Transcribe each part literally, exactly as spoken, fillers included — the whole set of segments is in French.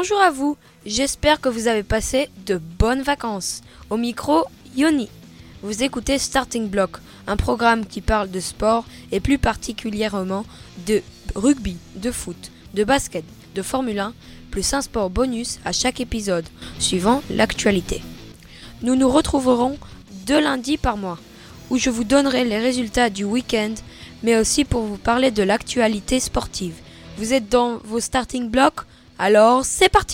Bonjour à vous, j'espère que vous avez passé de bonnes vacances. Au micro, Yoni. Vous écoutez Starting Block, un programme qui parle de sport et plus particulièrement de rugby, de foot, de basket, de Formule un, plus un sport bonus à chaque épisode, suivant l'actualité. Nous nous retrouverons deux lundis par mois, où je vous donnerai les résultats du week-end, mais aussi pour vous parler de l'actualité sportive. Vous êtes dans vos starting blocks ? Alors c'est parti !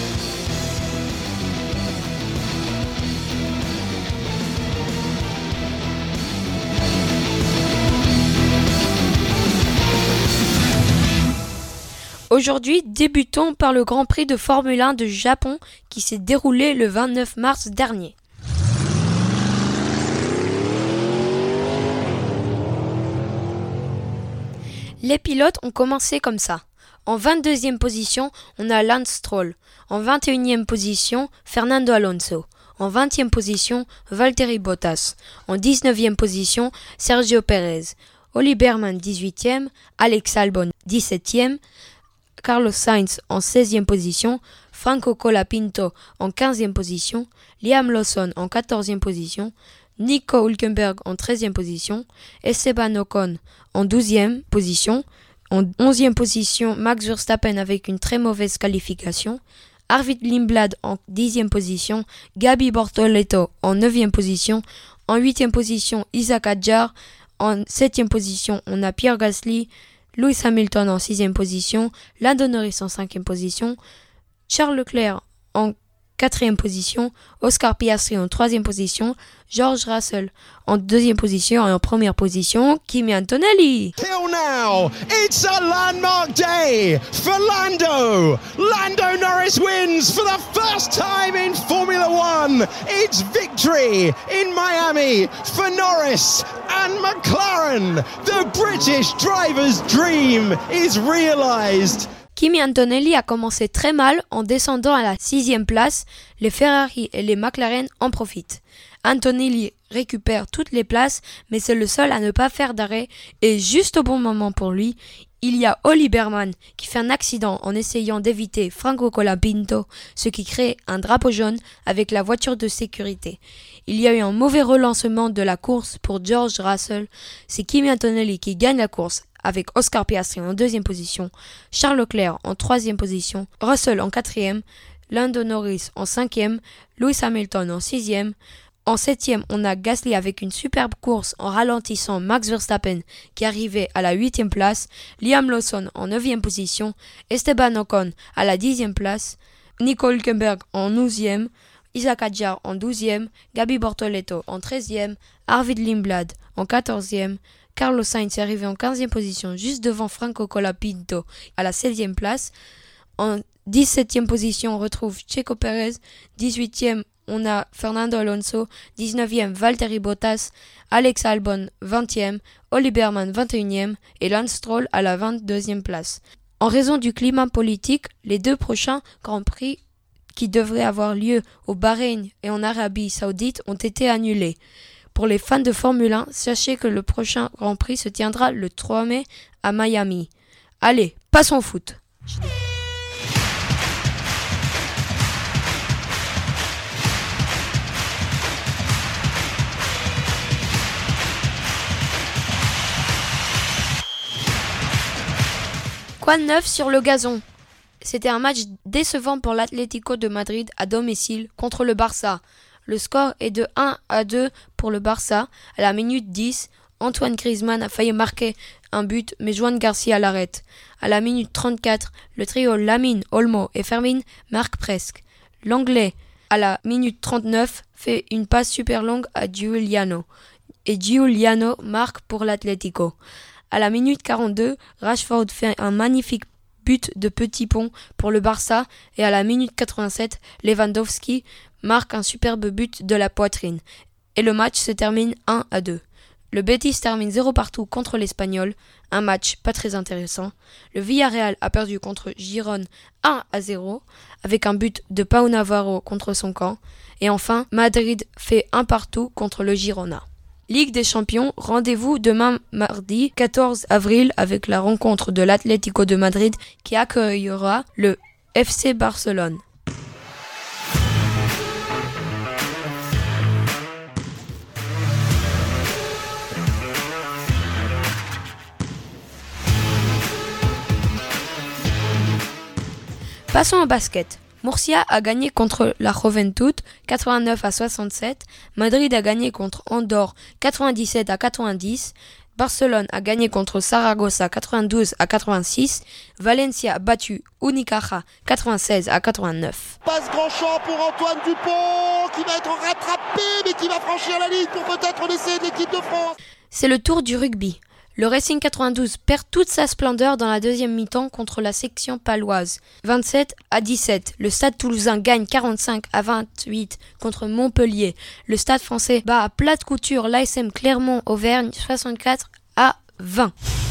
Aujourd'hui, débutons par le Grand Prix de Formule un de Japon qui s'est déroulé le vingt-neuf mars dernier. Les pilotes ont commencé comme ça. En vingt-deuxième position, on a Lance Stroll. En vingt et unième position, Fernando Alonso. En vingtième position, Valtteri Bottas. En dix-neuvième position, Sergio Pérez. Oli Berman, dix-huitième. Alex Albon, dix-septième. Carlos Sainz en seizième position. Franco Colapinto en quinzième position. Liam Lawson en quatorzième position. Nico Hülkenberg en treizième position. Esteban Ocon en douzième position. En onzième position, Max Verstappen avec une très mauvaise qualification. Arvid Lindblad en dixième position. Gabi Bortoleto en neuvième position. En huitième position, Isaac Hadjar. En septième position, on a Pierre Gasly. Lewis Hamilton en sixième position. Lando Norris en cinquième position. Charles Leclerc en quatrième position. Oscar Piastri en troisième position. George Russell en deuxième position et en première position, Kimi Antonelli. Till now, it's a landmark day for Lando. Lando Norris wins for the first time in Formula One. It's victory in Miami for Norris and McLaren. The British driver's dream is realized. Kimi Antonelli a commencé très mal en descendant à la sixième place. Les Ferrari et les McLaren en profitent. Antonelli récupère toutes les places, mais c'est le seul à ne pas faire d'arrêt. Et juste au bon moment pour lui, il y a Oli Berman qui fait un accident en essayant d'éviter Franco Colapinto, ce qui crée un drapeau jaune avec la voiture de sécurité. Il y a eu un mauvais relancement de la course pour George Russell. C'est Kimi Antonelli qui gagne la course, avec Oscar Piastri en deuxième position, Charles Leclerc en troisième position, Russell en quatrième, Lando Norris en cinquième, Lewis Hamilton en sixième. En septième, on a Gasly avec une superbe course en ralentissant Max Verstappen qui arrivait à la huitième place, Liam Lawson en neuvième position, Esteban Ocon à la dixième place, Nico Hülkenberg en onzième, Isaac Hadjar en douzième, Gabi Bortoleto en treizième, Arvid Lindblad en quatorzième, Carlos Sainz est arrivé en quinzième position, juste devant Franco Colapinto à la seizième place. En dix-septième position, on retrouve Checo Pérez. dix-huitième, on a Fernando Alonso. dix-neuvième, Valtteri Bottas. Alex Albon, vingtième. Oli Berman, vingt et unième. Et Lance Stroll à la vingt-deuxième place. En raison du climat politique, les deux prochains Grands Prix qui devraient avoir lieu au Bahreïn et en Arabie Saoudite ont été annulés. Pour les fans de Formule un, sachez que le prochain Grand Prix se tiendra le trois mai à Miami. Allez, passons au foot. Quoi de neuf sur le gazon ? C'était un match décevant pour l'Atlético de Madrid à domicile contre le Barça. Le score est de un à deux pour le Barça. À la minute dix, Antoine Griezmann a failli marquer un but, mais Juan Garcia l'arrête. À la minute trente-quatre, le trio Lamine, Olmo et Fermin marque presque. L'Anglais, à la minute trente-neuf, fait une passe super longue à Giuliano. Et Giuliano marque pour l'Atlético. À la minute quarante-deux, Rashford fait un magnifique but de petit pont pour le Barça. Et à la minute quatre-vingt-sept, Lewandowski marque un superbe but de la poitrine. Et le match se termine un à deux. Le Betis termine zéro partout contre l'Espagnol, un match pas très intéressant. Le Villarreal a perdu contre Girone un à zéro, avec un but de Pau Navarro contre son camp. Et enfin, Madrid fait un partout contre le Girona. Ligue des Champions, rendez-vous demain mardi quatorze avril avec la rencontre de l'Atlético de Madrid qui accueillera le F C Barcelone. Passons au basket. Murcia a gagné contre la Juventud quatre-vingt-neuf à soixante-sept, Madrid a gagné contre Andorre quatre-vingt-dix-sept à quatre-vingt-dix, Barcelone a gagné contre Saragossa quatre-vingt-douze à quatre-vingt-six, Valencia a battu Unicaja quatre-vingt-seize à quatre-vingt-neuf. Passe grand champ pour Antoine Dupont qui va être rattrapé mais qui va franchir la ligne pour peut-être l'essai de l'équipe de France. C'est le tour du rugby. Le Racing quatre-vingt-douze perd toute sa splendeur dans la deuxième mi-temps contre la section paloise. vingt-sept à dix-sept, le Stade Toulousain gagne quarante-cinq à vingt-huit contre Montpellier. Le Stade Français bat à plate couture l'A S M Clermont-Auvergne soixante-quatre à vingt.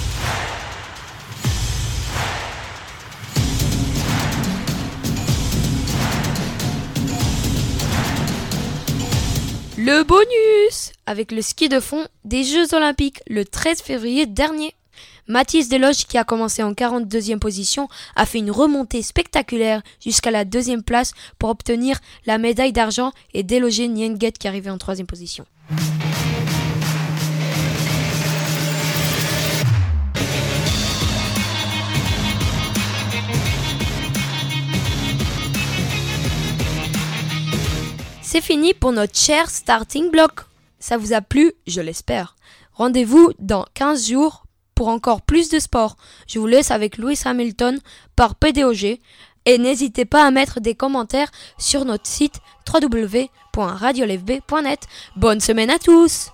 Le bonus avec le ski de fond des Jeux Olympiques le treize février dernier. Mathis Deloche, qui a commencé en quarante-deuxième position, a fait une remontée spectaculaire jusqu'à la deuxième place pour obtenir la médaille d'argent et déloger Nienguet qui arrivait en troisième position. C'est fini pour notre cher starting block. Ça vous a plu, je l'espère. Rendez-vous dans quinze jours pour encore plus de sport. Je vous laisse avec Lewis Hamilton par P D O G. Et n'hésitez pas à mettre des commentaires sur notre site w w w point radio l f b point net. Bonne semaine à tous!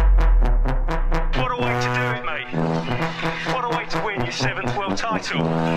Seventh world title.